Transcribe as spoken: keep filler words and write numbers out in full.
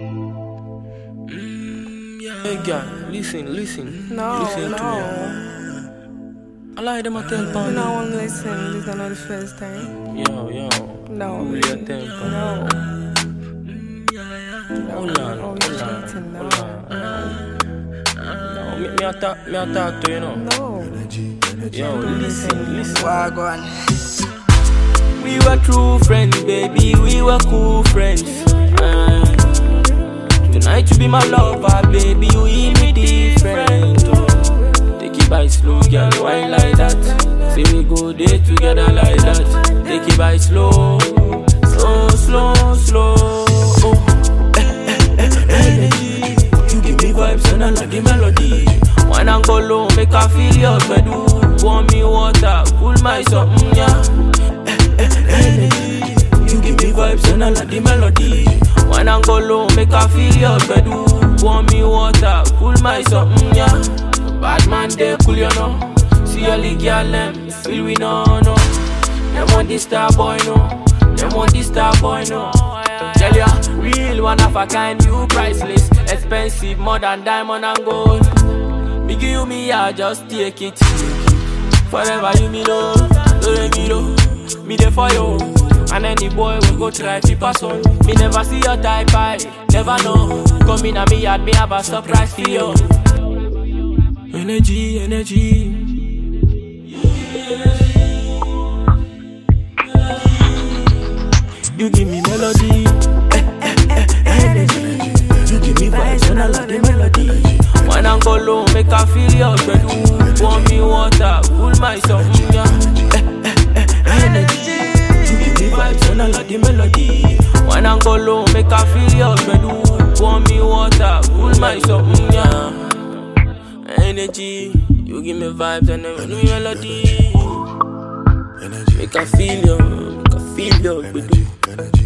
Mm, yeah. Hey girl, listen, listen. No, listen no. to me. I like them a tell You pan. don't want to listen. This is not the first time. Yo, yo. No. Really a temper. No. Hold on, Oh, hold you're on, cheating. hold on. No, me, me a talk, me a talk to you know. No. Yo, listen, listen. Wagwan. We were true friends, baby. We were cool friends. Uh, tonight you be my lover, baby. You hear me different. Oh. Take it by slow, girl. Why like that? Say we go there together like that. Take it by slow, slow, slow, slow. Oh. Energy, you give me vibes and I like the melody. When I go low, make I feel your bedu. Pour me water, cool my something, yeah. Energy, you give me vibes and I like the melody. When I go low, make I feel your bedu. Pour me water, cool my something, yeah. Bad man, they cool, you know. See all the girl, them feel we no, no. Them want this star boy, no. Them want this star boy, no. Tell ya, real one of a kind, you priceless. Expensive, more than diamond and gold. Me give you me, I just take it. Forever you me love, don't let me know. Me there for you. And any boy will go try to pass on. Me never see your type, I never know. Come in and me yard, me have a surprise for you. Energy, energy. You give me melody. Energy. You give me vibes and I love the melody. When I go low, make I feel your bedu. Pour me water, cool my something, yeah. Energy. You give me vibes and I love the melody. When I go low, make I feel your bedu. Pour me water, cool my something, yeah. Energy. You give me vibes and I love the melody. Make I feel your, make I feel your bedu.